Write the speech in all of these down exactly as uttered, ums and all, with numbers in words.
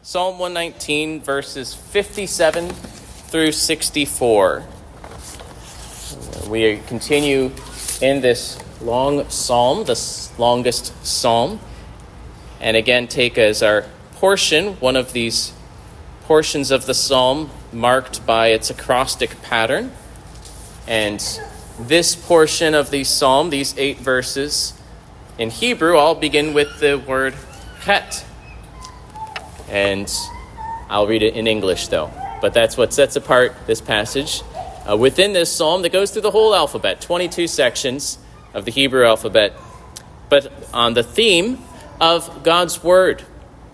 Psalm one nineteen, verses fifty-seven through sixty-four. We continue in this long psalm, the longest psalm, and again take as our portion one of these portions of the psalm marked by its acrostic pattern. And this portion of the psalm, these eight verses in Hebrew, all begin with the word chet. And I'll read it in English, though. But that's what sets apart this passage. Uh, within this psalm that goes through the whole alphabet, twenty-two sections of the Hebrew alphabet, but on the theme of God's Word.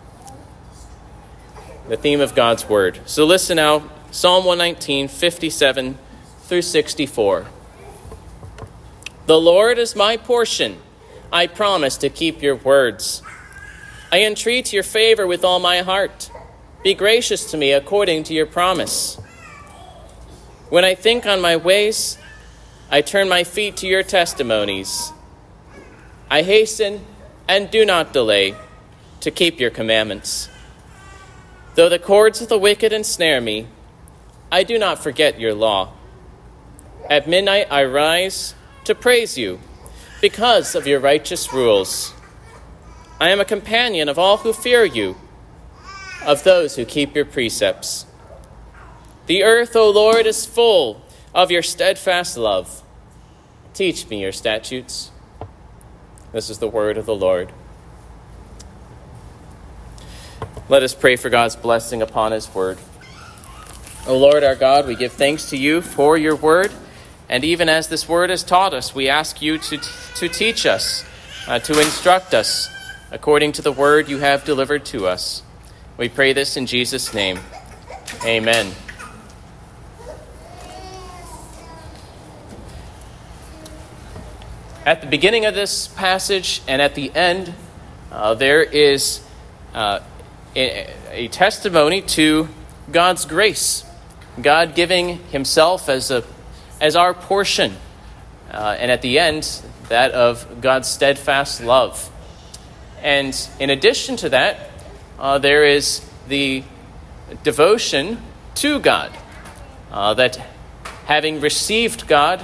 The theme of God's Word. So listen now, Psalm one nineteen, fifty-seven through sixty-four. The Lord is my portion. I promise to keep your words. I entreat your favor with all my heart. Be gracious to me according to your promise. When I think on my ways, I turn my feet to your testimonies. I hasten and do not delay to keep your commandments. Though the cords of the wicked ensnare me, I do not forget your law. At midnight I rise to praise you because of your righteous rules. I am a companion of all who fear you, of those who keep your precepts. The earth, O Lord, is full of your steadfast love. Teach me your statutes. This is the word of the Lord. Let us pray for God's blessing upon his word. O Lord our God, we give thanks to you for your word. And even as this word has taught us, we ask you to, to teach us, uh, to instruct us, according to the word you have delivered to us. We pray this in Jesus' name. Amen. At the beginning of this passage and at the end, uh, there is uh, a, a testimony to God's grace. God giving himself as a as our portion. Uh, and at the end, that of God's steadfast love. And in addition to that, uh, there is the devotion to God. Uh, that having received God,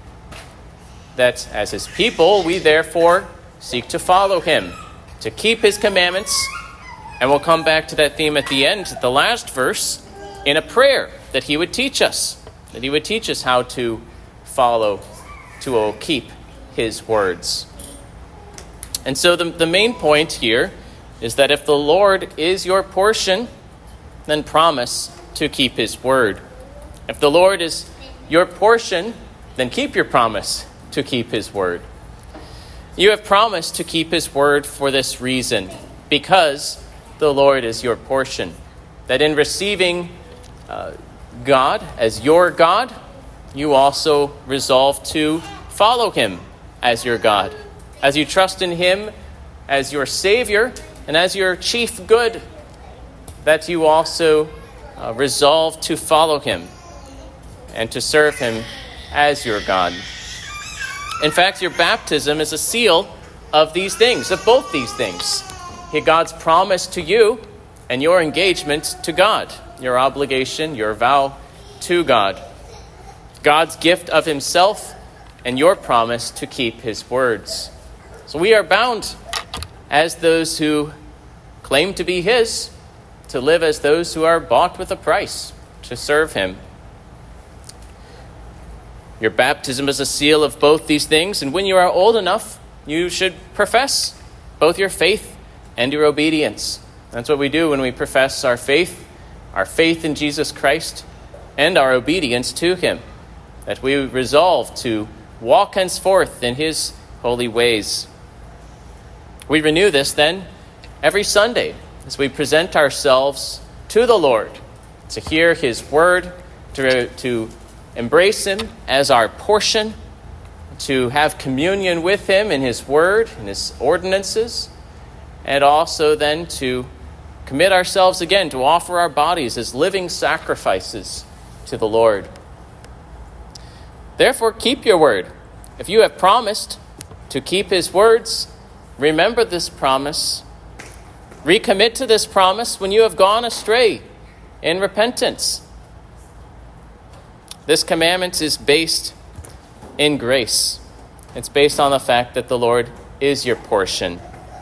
that as his people, we therefore seek to follow him, to keep his commandments. And we'll come back to that theme at the end, the last verse, in a prayer that he would teach us, that he would teach us how to follow, to keep his words. And so the, the main point here is that if the Lord is your portion, then promise to keep his word. If the Lord is your portion, then keep your promise to keep his word. You have promised to keep his word for this reason, because the Lord is your portion. That in receiving uh, God as your God, you also resolve to follow him as your God. As you trust in him as your Savior and as your chief good, that you also uh, resolve to follow him and to serve him as your God. In fact, your baptism is a seal of these things, of both these things. God's promise to you and your engagement to God, your obligation, your vow to God. God's gift of himself and your promise to keep his words. So we are bound, as those who claim to be his, to live as those who are bought with a price, to serve him. Your baptism is a seal of both these things, and when you are old enough, you should profess both your faith and your obedience. That's what we do when we profess our faith, our faith in Jesus Christ, and our obedience to him, that we resolve to walk henceforth in his holy ways. We renew this then every Sunday as we present ourselves to the Lord, to hear his word, to, to embrace him as our portion, to have communion with him in his word, in his ordinances, and also then to commit ourselves again to offer our bodies as living sacrifices to the Lord. Therefore, keep your word. If you have promised to keep his words, remember this promise Recommit to this promise when you have gone astray in repentance. This commandment is based in grace. It's based on the fact that the Lord is your portion.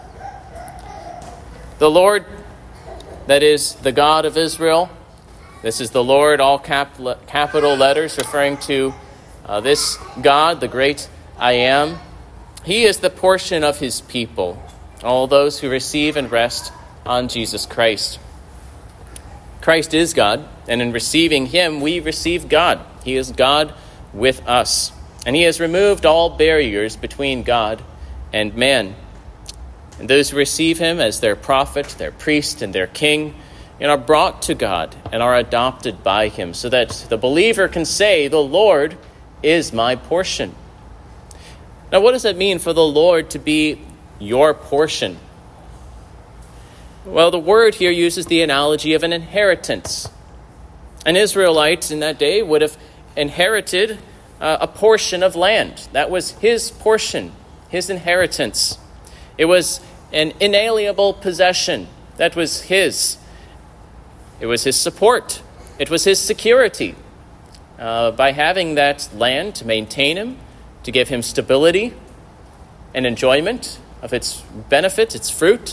The Lord, that is the God of Israel, this is the Lord, all cap- capital letters, referring to uh, this God, the great I am. He is the portion of his people, all those who receive and rest on Jesus Christ. Christ is God, and in receiving him, we receive God. He is God with us, and he has removed all barriers between God and man. And those who receive him as their prophet, their priest, and their king, and are brought to God and are adopted by him, so that the believer can say, "The Lord is my portion." Now, what does it mean for the Lord to be your portion? Well, the word here uses the analogy of an inheritance. An Israelite in that day would have inherited uh, a portion of land. That was his portion, his inheritance. It was an inalienable possession. That was his. It was his support. It was his security. Uh, by having that land to maintain him, to give him stability and enjoyment of its benefit, its fruit.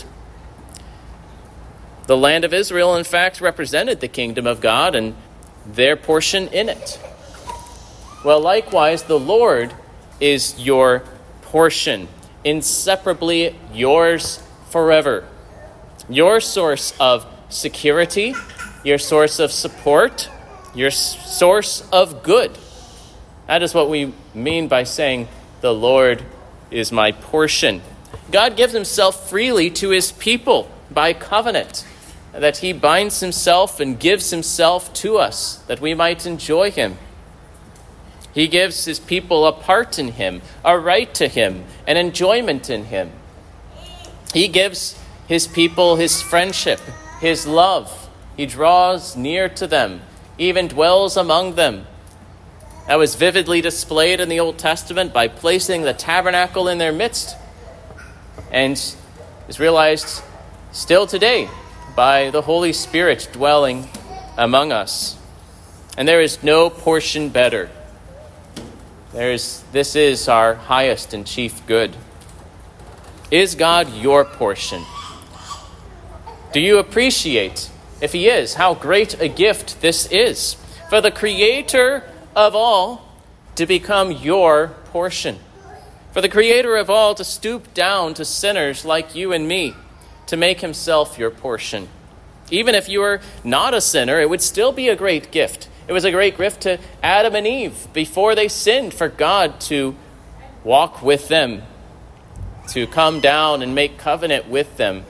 The land of Israel, in fact, represented the kingdom of God and their portion in it. Well, likewise, the Lord is your portion, inseparably yours forever. Your source of security, your source of support, your source of good. That is what we mean by saying, "The Lord is my portion." God gives himself freely to his people by covenant, that he binds himself and gives himself to us, that we might enjoy him. He gives his people a part in him, a right to him, an enjoyment in him. He gives his people his friendship, his love. He draws near to them, even dwells among them. That was vividly displayed in the Old Testament by placing the tabernacle in their midst, and is realized still today by the Holy Spirit dwelling among us. And there is no portion better. There is, this is our highest and chief good. Is God your portion? Do you appreciate, if he is, how great a gift this is for the Creator of all to become your portion? For the Creator of all to stoop down to sinners like you and me, to make himself your portion. Even if you were not a sinner, it would still be a great gift. It was a great gift to Adam and Eve before they sinned, for God to walk with them, to come down and make covenant with them.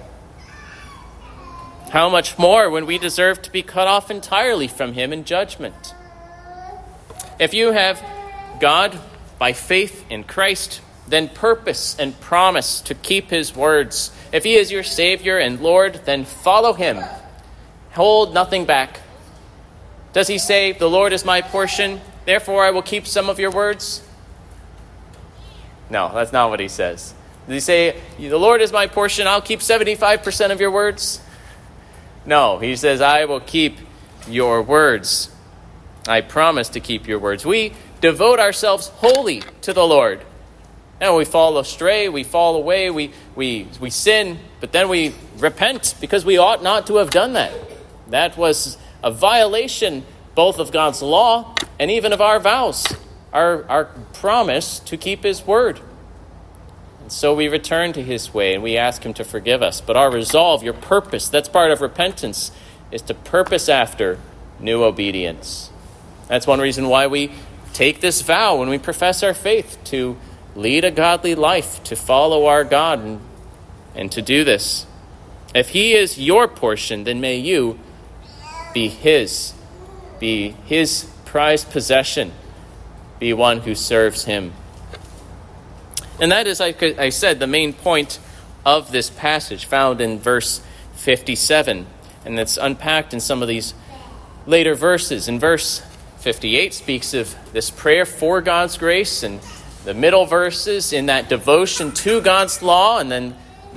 How much more when we deserve to be cut off entirely from him in judgment? If you have God by faith in Christ, then purpose and promise to keep his words. If he is your Savior and Lord, then follow him. Hold nothing back. Does he say, "The Lord is my portion, therefore I will keep some of your words"? No, that's not what he says. Does he say, "The Lord is my portion, I'll keep seventy-five percent of your words"? No, he says, "I will keep your words. I promise to keep your words." We devote ourselves wholly to the Lord. And we fall astray, we fall away, we, we, we sin, but then we repent because we ought not to have done that. That was a violation both of God's law and even of our vows, our, our promise to keep his word. And so we return to his way and we ask him to forgive us. But our resolve, your purpose, that's part of repentance, is to purpose after new obedience. That's one reason why we take this vow when we profess our faith, to lead a godly life, to follow our God, and, and to do this. If he is your portion, then may you be his, be his prized possession, be one who serves him. And that is, like I said, the main point of this passage found in verse fifty-seven. And it's unpacked in some of these later verses. In verse fifty-eight speaks of this prayer for God's grace, and the middle verses in that devotion to God's law, and then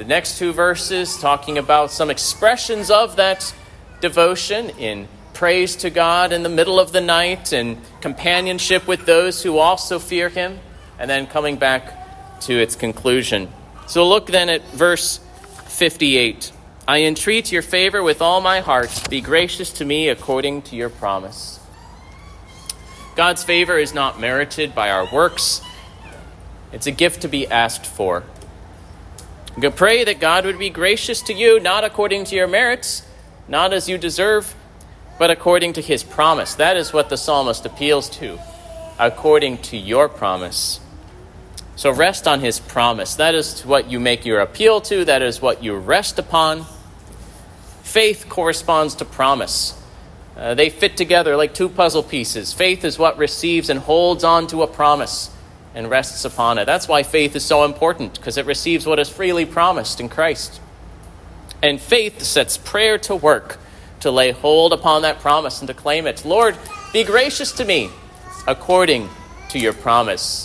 the next two verses talking about some expressions of that devotion in praise to God in the middle of the night and companionship with those who also fear him, and then coming back to its conclusion. So look then at verse fifty-eight. I entreat your favor with all my heart. Be gracious to me according to your promise. God's favor is not merited by our works. It's a gift to be asked for. You can pray that God would be gracious to you, not according to your merits, not as you deserve, but according to his promise. That is what the psalmist appeals to, according to your promise. So rest on his promise. That is what you make your appeal to. That is what you rest upon. Faith corresponds to promise. Uh, they fit together like two puzzle pieces. Faith is what receives and holds on to a promise and rests upon it. That's why faith is so important, because it receives what is freely promised in Christ. And faith sets prayer to work to lay hold upon that promise and to claim it. Lord, be gracious to me according to your promise.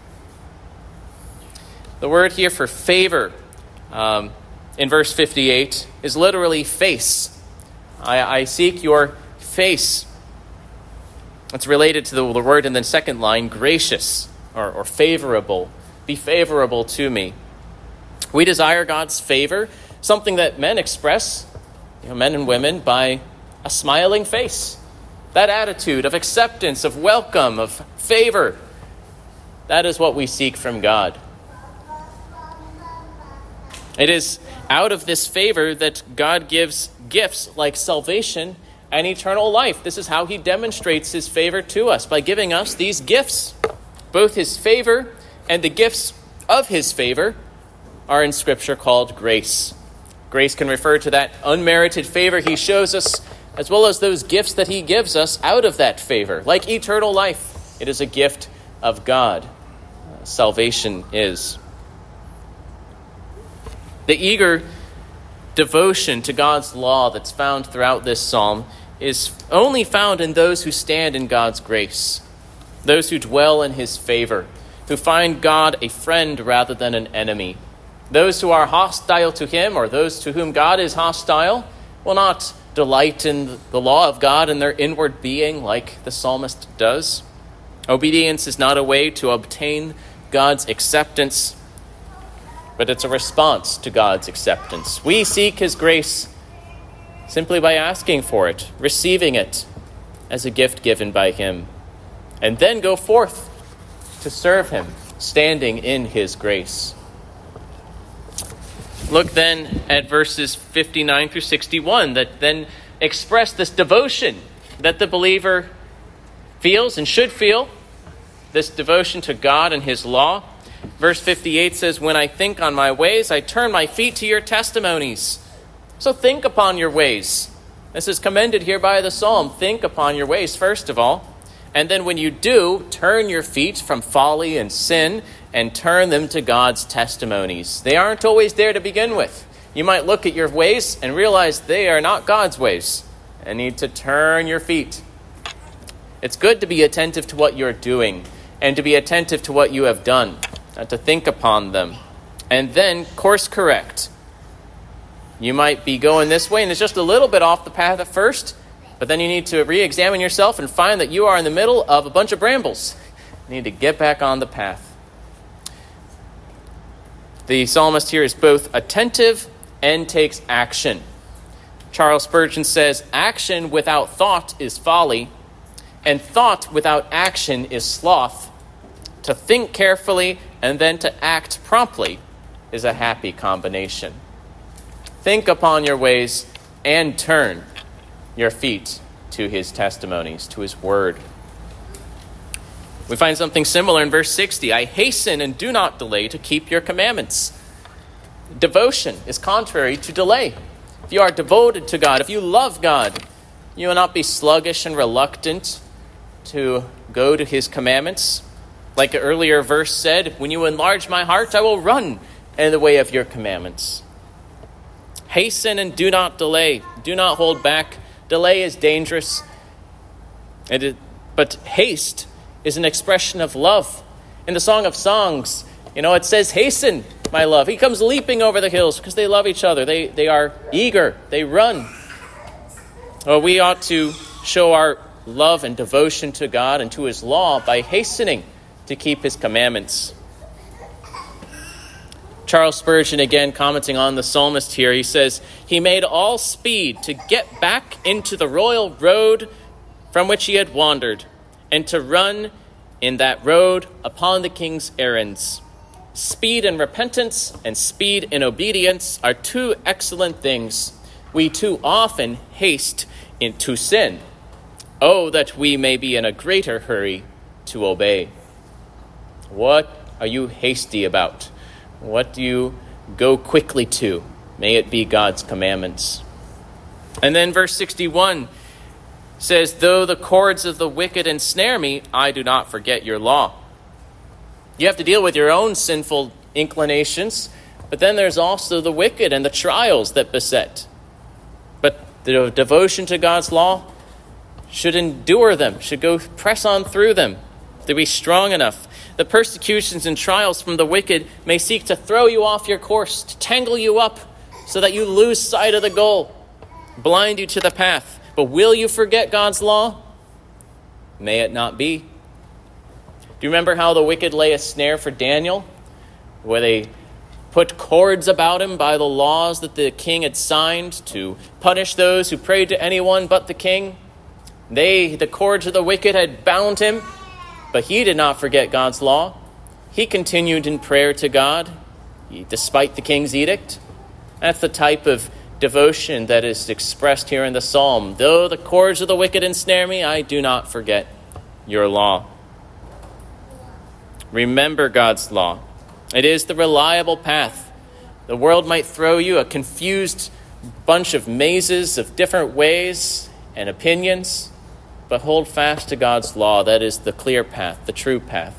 The word here for favor um, in verse fifty-eight is literally face. I, I seek your face. It's related to the, the word in the second line, gracious or, or favorable. Be favorable to me. We desire God's favor, something that men express, you know, men and women, by a smiling face. That attitude of acceptance, of welcome, of favor, that is what we seek from God. It is out of this favor that God gives gifts like salvation and eternal life. This is how he demonstrates his favor to us, by giving us these gifts. Both his favor and the gifts of his favor are in Scripture called grace. Grace can refer to that unmerited favor he shows us, as well as those gifts that he gives us out of that favor, like eternal life. It is a gift of God. Salvation is. The eager devotion to God's law that's found throughout this psalm is only found in those who stand in God's grace, those who dwell in his favor, who find God a friend rather than an enemy. Those who are hostile to him, or those to whom God is hostile, will not delight in the law of God in their inward being like the psalmist does. Obedience is not a way to obtain God's acceptance, but it's a response to God's acceptance. We seek his grace simply by asking for it, receiving it as a gift given by him, and then go forth to serve him, standing in his grace. Look then at verses fifty-nine through sixty-one that then express this devotion that the believer feels and should feel, this devotion to God and his law. Verse fifty-eight says, when I think on my ways, I turn my feet to your testimonies. So think upon your ways. This is commended here by the psalm. Think upon your ways, first of all. And then when you do, turn your feet from folly and sin and turn them to God's testimonies. They aren't always there to begin with. You might look at your ways and realize they are not God's ways and need to turn your feet. It's good to be attentive to what you're doing and to be attentive to what you have done, and to think upon them, and then course correct. You might be going this way and it's just a little bit off the path at first, but then you need to re-examine yourself and find that you are in the middle of a bunch of brambles. You need to get back on the path. The psalmist here is both attentive and takes action. Charles Spurgeon says, action without thought is folly, and thought without action is sloth. To think carefully and then to act promptly is a happy combination. Think upon your ways and turn your feet to his testimonies, to his word. We find something similar in verse sixty. I hasten and do not delay to keep your commandments. Devotion is contrary to delay. If you are devoted to God, if you love God, you will not be sluggish and reluctant to go to his commandments. Like the earlier verse said, when you enlarge my heart, I will run in the way of your commandments. Hasten and do not delay. Do not hold back. Delay is dangerous. It is, but haste is an expression of love. In the Song of Songs, You know, it says, hasten, my love. He comes leaping over the hills because they love each other. They, they are eager. They run. Well, we ought to show our love and devotion to God and to his law by hastening to keep his commandments. Charles Spurgeon, again, commenting on the psalmist here, he says, he made all speed to get back into the royal road from which he had wandered, and to run in that road upon the king's errands. Speed in repentance and speed in obedience are two excellent things. We too often haste into sin. Oh, that we may be in a greater hurry to obey. What are you hasty about? What do you go quickly to? May it be God's commandments. And then verse sixty-one says, though the cords of the wicked ensnare me, I do not forget your law. You have to deal with your own sinful inclinations, but then there's also the wicked and the trials that beset. But the devotion to God's law should endure them, should go press on through them, to be strong enough. The persecutions and trials from the wicked may seek to throw you off your course, to tangle you up so that you lose sight of the goal, blind you to the path. But will you forget God's law? May it not be. Do you remember how the wicked lay a snare for Daniel, where they put cords about him by the laws that the king had signed to punish those who prayed to anyone but the king? They, the cords of the wicked, had bound him, but he did not forget God's law. He continued in prayer to God, despite the king's edict. That's the type of devotion that is expressed here in the psalm. Though the cords of the wicked ensnare me, I do not forget your law. Remember God's law. It is the reliable path. The world might throw you a confused bunch of mazes of different ways and opinions, but hold fast to God's law. That is the clear path, the true path.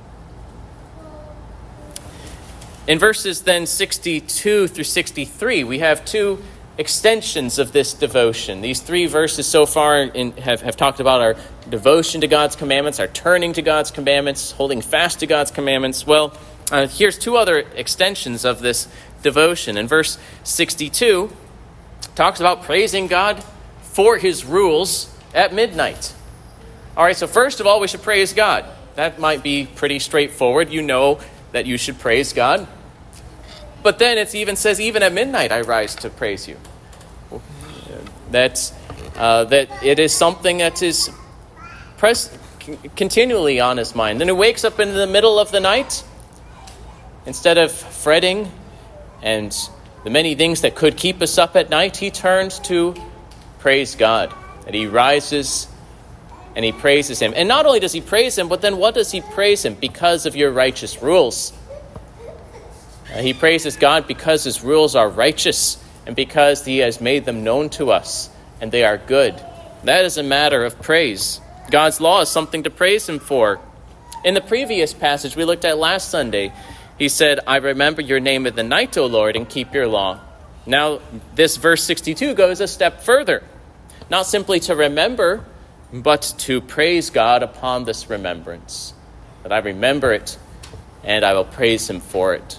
In verses then sixty-two through sixty-three, we have two extensions of this devotion. These three verses so far in, have, have talked about our devotion to God's commandments, our turning to God's commandments, holding fast to God's commandments. Well, uh, here's two other extensions of this devotion. In verse sixty-two, talks about praising God for his rules at midnight. All right, so first of all, we should praise God. That might be pretty straightforward. You know that you should praise God. But then it even says, even at midnight I rise to praise you. That's, uh, that it is something that is pres- continually on his mind. And he wakes up in the middle of the night, instead of fretting and the many things that could keep us up at night, he turns to praise God. And he rises and he praises him. And not only does he praise him, but then what does he praise him? Because of your righteous rules. Uh, he praises God because his rules are righteous and because he has made them known to us and they are good. That is a matter of praise. God's law is something to praise him for. In the previous passage we looked at last Sunday, he said, I remember your name in the night, O Lord, and keep your law. Now, this verse sixty-two goes a step further. Not simply to remember, but to praise God upon this remembrance. That I remember it, and I will praise him for it.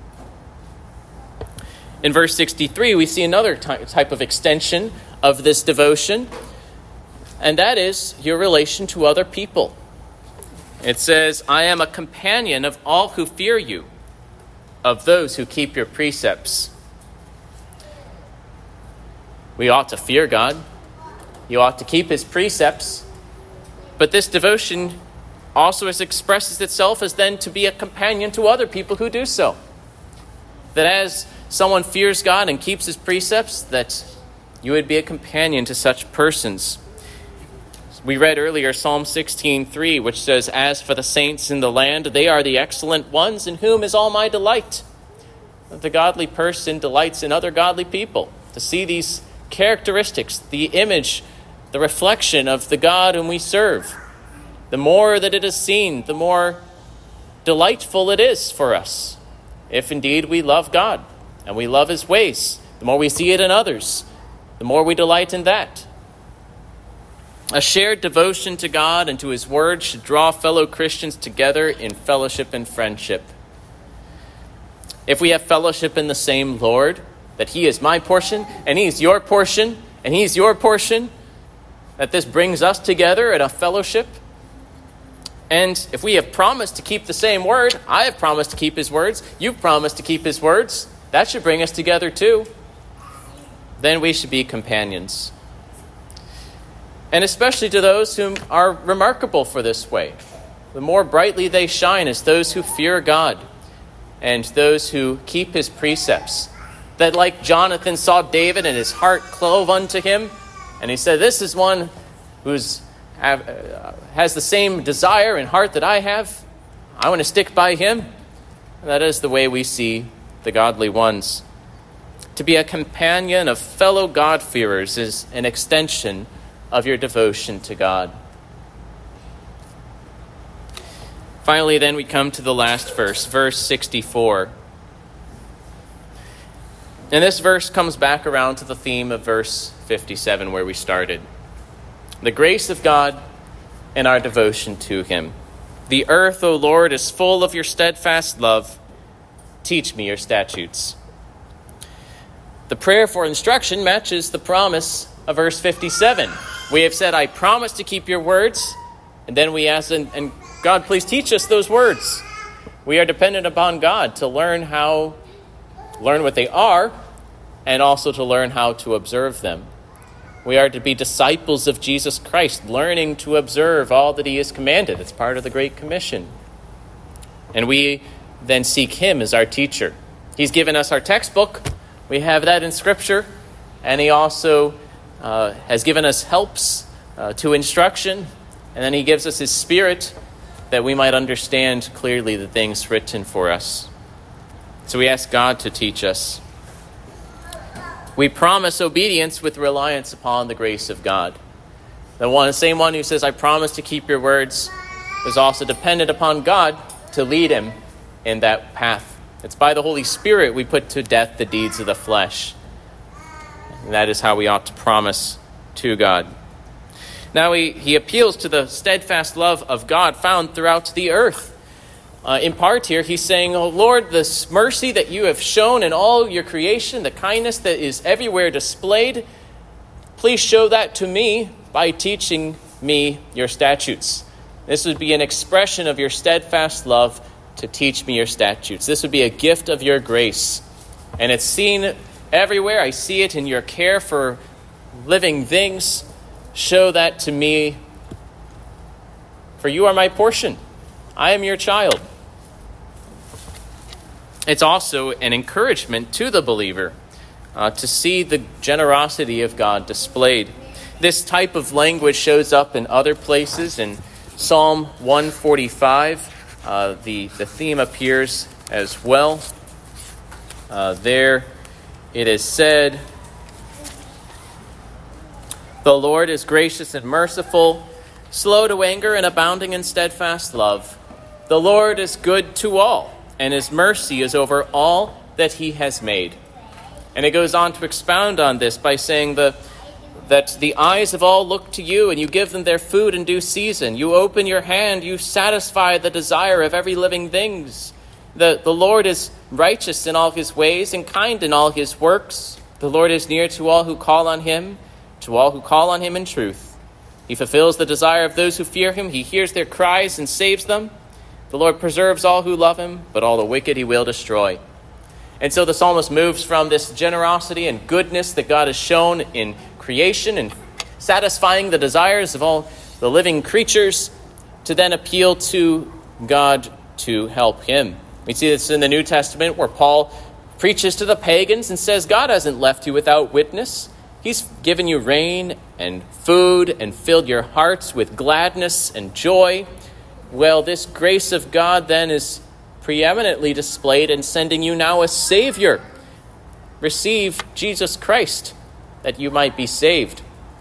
In verse sixty-three, we see another ty- type of extension of this devotion, and that is your relation to other people. It says, I am a companion of all who fear you, of those who keep your precepts. We ought to fear God. You ought to keep his precepts. But this devotion also expresses itself as then to be a companion to other people who do so. That as someone fears God and keeps his precepts, that you would be a companion to such persons. We read earlier Psalm sixteen three, which says, as for the saints in the land, they are the excellent ones in whom is all my delight. The godly person delights in other godly people. To see these characteristics, the image, the reflection of the God whom we serve, the more that it is seen, the more delightful it is for us. If indeed we love God and we love his ways, the more we see it in others, the more we delight in that. A shared devotion to God and to his word should draw fellow Christians together in fellowship and friendship. If we have fellowship in the same Lord, that he is my portion, and he's your portion, and he's your portion, that this brings us together in a fellowship. And if we have promised to keep the same word, I have promised to keep his words, you've promised to keep his words, that should bring us together too. Then we should be companions. And especially to those whom are remarkable for this way. The more brightly they shine as those who fear God and those who keep his precepts. That like Jonathan saw David and his heart clove unto him, and he said, this is one who's have, uh, has the same desire and heart that I have. I want to stick by him. And that is the way we see the godly ones. To be a companion of fellow God-fearers is an extension of your devotion to God. Finally, then, we come to the last verse, verse sixty-four. And this verse comes back around to the theme of verse fifty-seven, where we started. The grace of God and our devotion to him. The earth, O Lord, is full of your steadfast love. Teach me your statutes. The prayer for instruction matches the promise of verse fifty-seven. We have said, I promise to keep your words. And then we ask, and, and God, please teach us those words. We are dependent upon God to learn how, learn what they are, and also to learn how to observe them. We are to be disciples of Jesus Christ, learning to observe all that he has commanded. It's part of the Great Commission. And we then seek him as our teacher. He's given us our textbook. We have that in Scripture. And he also uh, has given us helps uh, to instruction. And then he gives us his Spirit that we might understand clearly the things written for us. So we ask God to teach us. We promise obedience with reliance upon the grace of God. The one, the same one who says, I promise to keep your words, is also dependent upon God to lead him in that path. It's by the Holy Spirit we put to death the deeds of the flesh. And that is how we ought to promise to God. Now he, he appeals to the steadfast love of God found throughout the earth. Uh, in part here, he's saying, oh Lord, this mercy that you have shown in all your creation, the kindness that is everywhere displayed, please show that to me by teaching me your statutes. This would be an expression of your steadfast love to teach me your statutes. This would be a gift of your grace. And it's seen everywhere. I see it in your care for living things. Show that to me, for you are my portion. I am your child. It's also an encouragement to the believer uh, to see the generosity of God displayed. This type of language shows up in other places. In Psalm one forty-five, uh, the, the theme appears as well. Uh, there it is said, the Lord is gracious and merciful, slow to anger and abounding in steadfast love. The Lord is good to all, and his mercy is over all that he has made. And it goes on to expound on this by saying the, that the eyes of all look to you, and you give them their food in due season. You open your hand, you satisfy the desire of every living thing. The, the Lord is righteous in all his ways and kind in all his works. The Lord is near to all who call on him, to all who call on him in truth. He fulfills the desire of those who fear him. He hears their cries and saves them. The Lord preserves all who love him, but all the wicked he will destroy. And so the psalmist moves from this generosity and goodness that God has shown in creation and satisfying the desires of all the living creatures to then appeal to God to help him. We see this in the New Testament where Paul preaches to the pagans and says, God hasn't left you without witness. He's given you rain and food and filled your hearts with gladness and joy. Well, this grace of God then is preeminently displayed in sending you now a Savior. Receive Jesus Christ that you might be saved.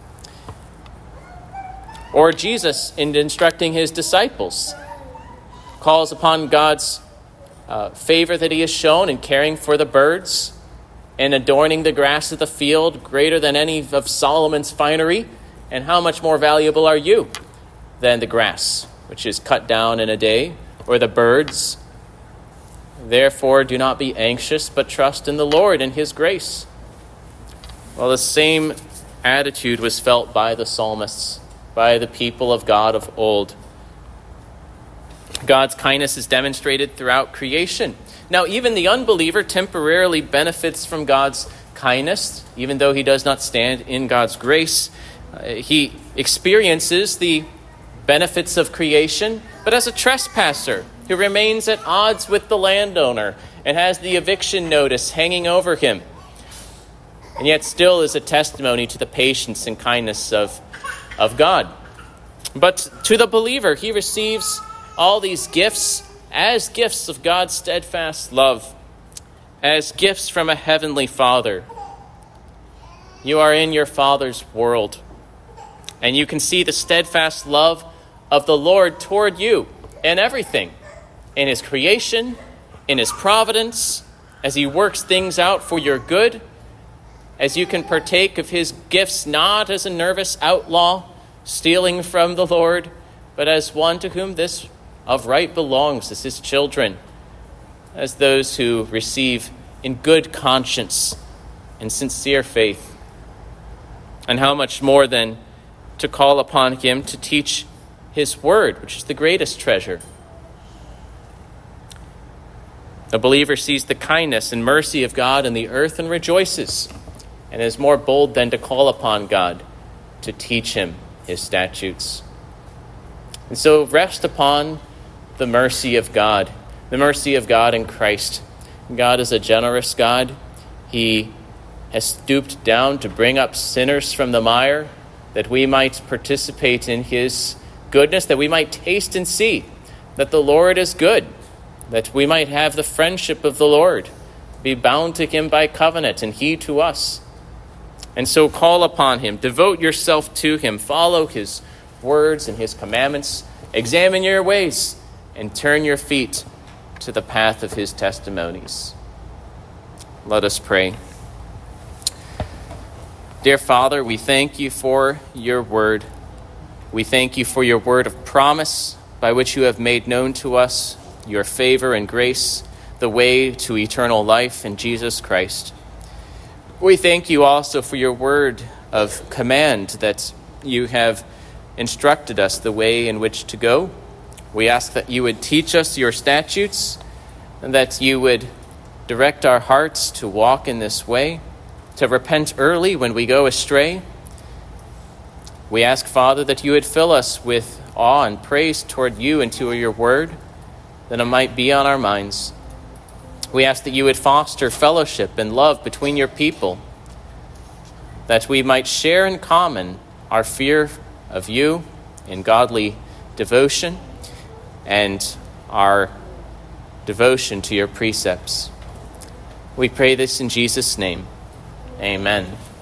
Or Jesus, in instructing his disciples, calls upon God's uh, favor that he has shown in caring for the birds and adorning the grass of the field greater than any of Solomon's finery. And how much more valuable are you than the grass, which is cut down in a day, or the birds, Therefore, do not be anxious, but trust in the Lord and his grace. Well, the same attitude was felt by the psalmists, by the people of God of old. God's kindness is demonstrated throughout creation. Now, even the unbeliever temporarily benefits from God's kindness, even though he does not stand in God's grace. Uh, he experiences the benefits of creation, but as a trespasser who remains at odds with the landowner and has the eviction notice hanging over him, and yet still is a testimony to the patience and kindness of, of God. But to the believer, he receives all these gifts as gifts of God's steadfast love, as gifts from a heavenly Father. You are in your Father's world, and you can see the steadfast love of the Lord toward you in everything, in his creation, in his providence, as he works things out for your good, as you can partake of his gifts not as a nervous outlaw stealing from the Lord, but as one to whom this of right belongs, as his children, as those who receive in good conscience and sincere faith. And how much more then to call upon him to teach his word, which is the greatest treasure. The believer sees the kindness and mercy of God in the earth and rejoices, and is more bold than to call upon God to teach him his statutes. And so rest upon the mercy of God, the mercy of God in Christ. God is a generous God. He has stooped down to bring up sinners from the mire, that we might participate in his goodness, that we might taste and see that the Lord is good, that we might have the friendship of the Lord, be bound to him by covenant, and he to us. And so call upon him, devote yourself to him, follow his words and his commandments, examine your ways, and turn your feet to the path of his testimonies. Let us pray. Dear Father, we thank you for your word. We thank you for your word of promise, by which you have made known to us your favor and grace, the way to eternal life in Jesus Christ. We thank you also for your word of command, that you have instructed us the way in which to go. We ask that you would teach us your statutes, and that you would direct our hearts to walk in this way, to repent early when we go astray. We ask, Father, that you would fill us with awe and praise toward you and to your word, that it might be on our minds. We ask that you would foster fellowship and love between your people, that we might share in common our fear of you in godly devotion, and our devotion to your precepts. We pray this in Jesus' name. Amen.